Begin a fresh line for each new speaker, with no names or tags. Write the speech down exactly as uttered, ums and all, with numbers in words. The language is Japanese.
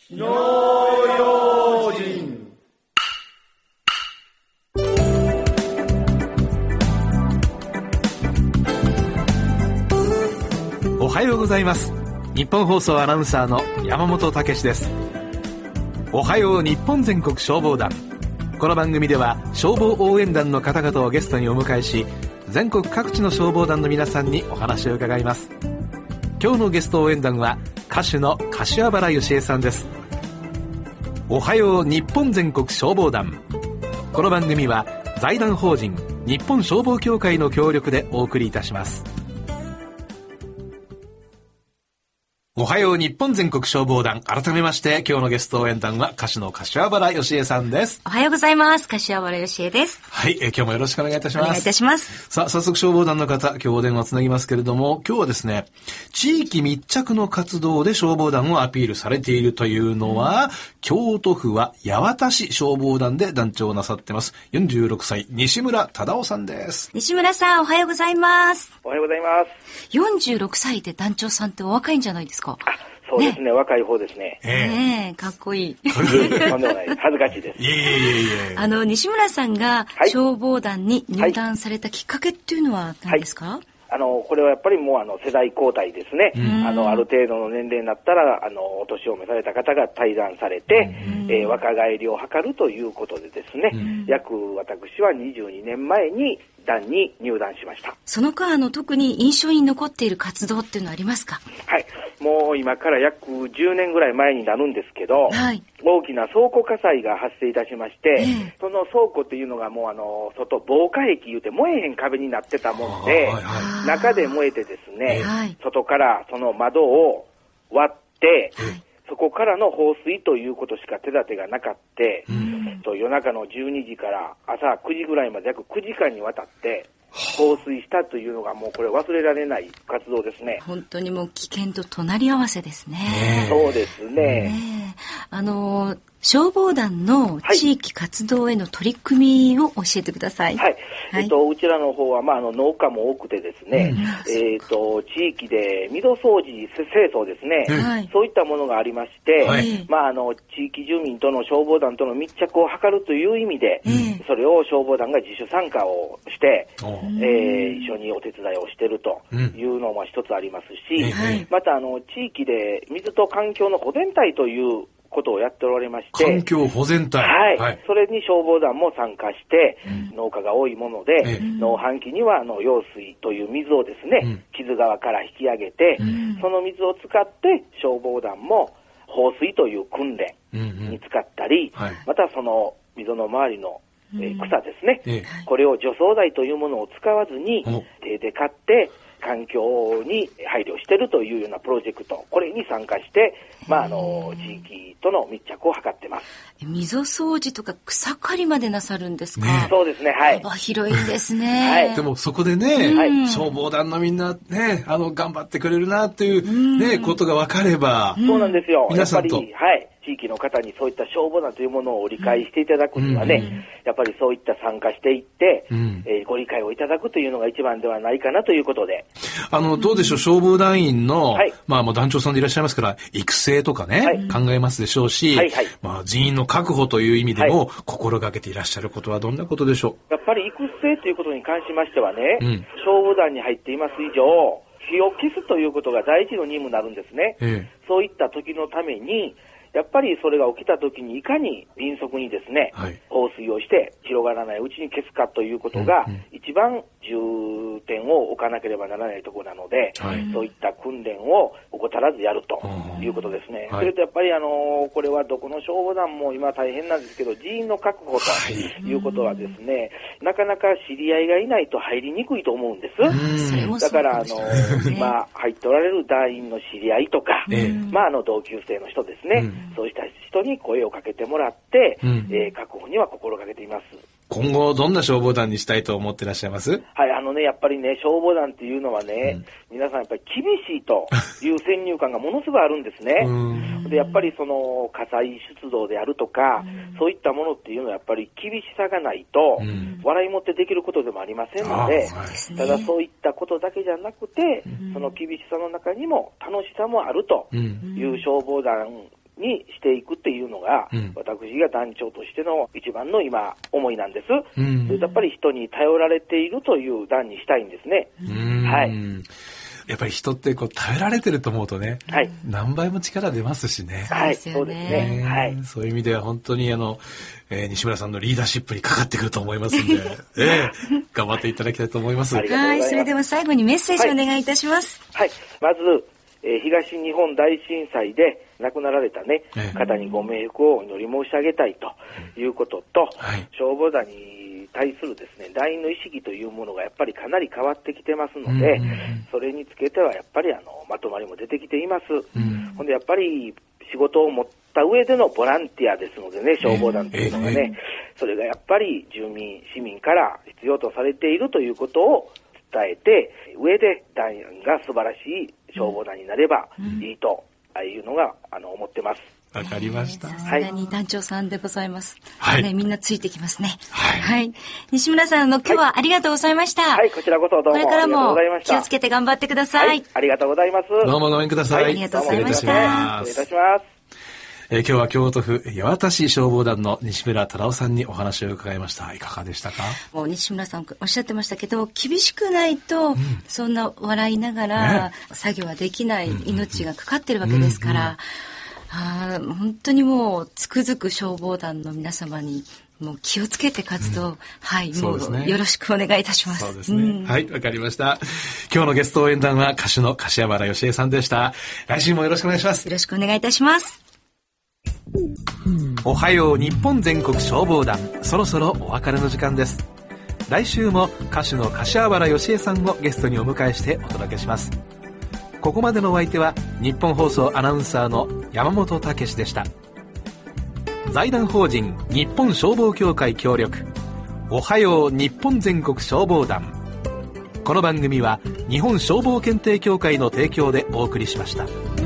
火の用心。
おはようございます。日本放送アナウンサーの山本武史です。おはよう日本全国消防団。この番組では消防応援団の方々をゲストにお迎えし、全国各地の消防団の皆さんにお話を伺います。今日のゲスト応援団は歌手の柏原芳恵さんです。おはよう日本全国消防団。この番組は財団法人日本消防協会の協力でお送りいたします。おはよう日本全国消防団。改めまして今日のゲスト応援団は歌手の柏原芳恵さんです。
おはようございます。柏原芳恵です。
はい、え今日もよろしくお願いいたします。
お願いいたします。
さあ、早速消防団の方、今日お電話つなぎますけれども、今日はですね、地域密着の活動で消防団をアピールされているというのは、うん、京都府は八幡市消防団で団長をなさってます、よんじゅうろくさい、西村忠夫さんです。
西村さん、おはようございます。
おはようございます。
よんじゅうろくさいで団長さんってお若いんじゃないですか？
あ、そうですね、ね、若い方ですね。
ええねえ、かっこいい。
とんでもない、恥ずかしいです。
いえいえいえいえ。
あの、西村さんが消防団に入団されたきっかけっていうのは何ですか？はいはい、
あの、これはやっぱりもうあの世代交代ですね。あの、ある程度の年齢になったら、あの、お年を召された方が退団されて、えー、若返りを図るということでですね、約私はにじゅうにねんまえに団に入団しました。
その間、あの、特に印象に残っている活動っていうのはありますか？
はい。もう今から約じゅうねんぐらい前になるんですけど、はい、大きな倉庫火災が発生いたしまして、えー、その倉庫っていうのがもうあの、外防火壁言うて燃えへん壁になってたもんで、はいはい、中で燃えてですね、はい、外からその窓を割って、はい、そこからの放水ということしか手立てがなかった、うん、と夜中のじゅうにじから朝くじぐらいまで約くじかんにわたって放水したというのがもうこれ忘れられない活動ですね。
本当にもう危険と隣り合わせですね。
そうですね。ね
あの消防団の地域活動への取り組みを教えてください。
はい。はい、えっと、うちらの方は、まあ、あの、農家も多くてですね、うん、えっと、地域で溝掃除、清掃ですね、はい、そういったものがありまして、はい、まあ、あの、地域住民との消防団との密着を図るという意味で、うん、それを消防団が自主参加をして、うん、えー、一緒にお手伝いをしているというのも一つありますし、うん、また、あの、地域で水と環境の保全隊ということをやっておられまして、
環境保全隊、
はい、はい、それに消防団も参加して、うん、農家が多いもので、ええ、農繁期にはあの用水という水をですね、うん、木津川から引き上げて、うん、その水を使って消防団も放水という訓練に使ったり、うんうん、はい、またその溝の周りの、えー、草ですね、うん、これを除草剤というものを使わずに、うん、手で買って環境に配慮しているというようなプロジェクト、これに参加して、まあ、あの地域との密着を図ってます。
溝掃除とか草刈りまでなさるんですか？
ね、そうですね、はい。
幅広いんですね。
はい、
でもそこでね、はい、消防団のみんなね、あの頑張ってくれるなっていうね、ことが分かれば、
そうなんですよ。
皆さんと、
やっぱり、はい。地域の方にそういった消防団というものを理解していただくにはね、うん、やっぱりそういった参加していって、うん、えー、ご理解をいただくというのが一番ではないかなということで。
あの、どうでしょう、消防団員の、はい、まあ、もう団長さんでいらっしゃいますから、育成とかね、はい、考えますでしょうし、はいはい、まあ、人員の確保という意味でも、心がけていらっしゃることはどんなことでしょ
う？やっぱり育成ということに関しましてはね、うん、消防団に入っています以上、火を消すということが第一の任務になるんですね。ええ、そういった時のために、やっぱりそれが起きた時にいかに迅速にですね、はい、放水をして広がらないうちに消すかということが一番重点を置かなければならないところなので、はい、そういった訓練を怠らずやるということですね。はい、それとやっぱりあのこれはどこの消防団も今大変なんですけど、人員の確保ということはですね、はい、なかなか知り合いがいないと入りにくいと思うんです。だからあの今入っておられる団員の知り合いとか、まああの同級生の人ですね、そうした人に声をかけてもらって、うん、えー、確保には心がけています。
今後どんな消防団にしたいと思ってらっしゃいます？
はい、あのね、やっぱりね、消防団っていうのはね、うん、皆さんやっぱり厳しいという先入観がものすごいあるんですね。で、やっぱりその火災出動であるとか、そういったものっていうのはやっぱり厳しさがないと、うん、笑いもってできることでもありませんので、ただそういったことだけじゃなくて、うん、その厳しさの中にも楽しさもあるという消防団にしていくっていうのが、うん、私が団長としての一番の今思いなんです、うん、やっぱり人に頼られているという団にしたいんですね。
うん、はい、やっぱり人ってこう頼られてると思うとね、はい、何倍も力出ますしね。
はい、そうですね。はい、
そういう意味では本当にあの、えー、西村さんのリーダーシップにかかってくると思いますんで、えー、頑張っていただきたいと思います。
はい、それでは最後にメッセージをお願いいたします。
はい、はい、まず、えー、東日本大震災で亡くなられたね、えー、方にご冥福をお祈り申し上げたいということと、はい、消防団に対するですね、団員の意識というものがやっぱりかなり変わってきてますので、それにつけてはやっぱりあのまとまりも出てきています。ほんでやっぱり仕事を持った上でのボランティアですのでね、消防団というのがね、それがやっぱり住民、市民から必要とされているということを伝えて、上で団員が素晴らしい消防団になればいいと、ああいうのがあの思ってます。
わかりました。
さすがに団長さんでございます。はい。ね、みんなついてきますね。はい。はい、西村さんの今日はありがとうございました。
はい、はい、こちらこそどうもありがとうございました。
これからも気をつけて頑張ってください。はい、
ありがとうございます。
どうもごめんください。はい、
ありがとうございました。
失礼いたします。
えー、今日は京都府八幡市消防団の西村忠夫さんにお話を伺いました。いかがでしたか？
もう西村さんおっしゃってましたけど、厳しくないと、うん、そんな笑いながら、ね、作業はできない命がかかってるわけですから、うんうんあ本当にもうつくづく消防団の皆様にもう気をつけて活動、うん、はい、もう、ね、よろしくお願いいたします。
そうですね。うん、はい、わかりました。今日のゲスト応援団は歌手の柏原芳恵さんでした。来週もよろしくお願いします。
よろしくお願いいたします。
おはよう日本全国消防団、そろそろお別れの時間です。来週も歌手の柏原芳恵さんをゲストにお迎えしてお届けします。ここまでのお相手は日本放送アナウンサーの山本武史でした。財団法人日本消防協会協力、おはよう日本全国消防団。この番組は日本消防検定協会の提供でお送りしました。